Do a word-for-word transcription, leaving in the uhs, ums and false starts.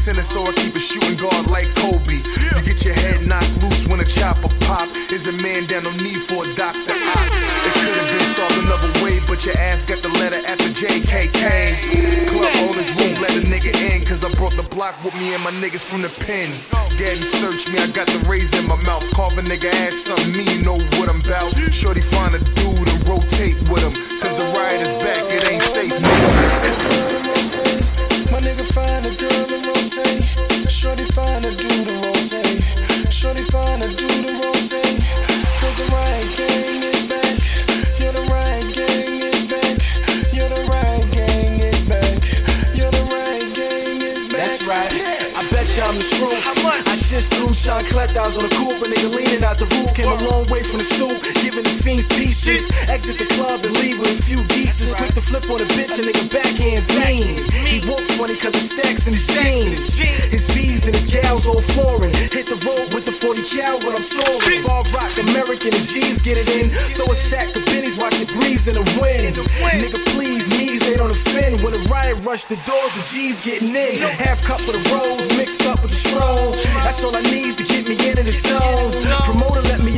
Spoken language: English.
center, so I keep a shooting guard like Kobe. You get your head knocked loose when a chopper pop. Is a man down, no need for a doctor. Op. It could have been solved another way, but your ass got the letter after J K K. Club owners won't let a nigga in, cause I brought the block with me and my niggas from the pen. Daddy searched me, I got the razor in my mouth. Carve a nigga ass something, me, you know what I'm about. Shorty find a dude and rotate with him, cause the riot is back, it ain't safe, nigga. My nigga find a girl to rotate. Shorty find a dude to rotate. Shorty find a dude to rotate. Cause the riot gang is back. Yeah, the riot gang is back. Yeah, the riot gang is back. Yeah, the riot gang is back. That's right. I bet you I'm the truth. I just threw Sean Clethouse on the coupe. A nigga leaning out the roof. Came a long way from the stoop, giving the fiends pieces. Exit the club and leave with a few pieces. Quick to flip on a bitch, a nigga backhands mean. He walk funny cause the stacks in his jeans. His V's and his gals all foreign. Hit the road with the forty cal when I'm soaring. Fall rock, American and G's get it in. Throw a stack of bennies, watch it breeze in the wind. Nigga please, me's they don't offend. When the riot rush the doors, the G's getting in. Half cup of the rose, mixed up with the strolls. That's all I need to get me into the zones. Promoter let me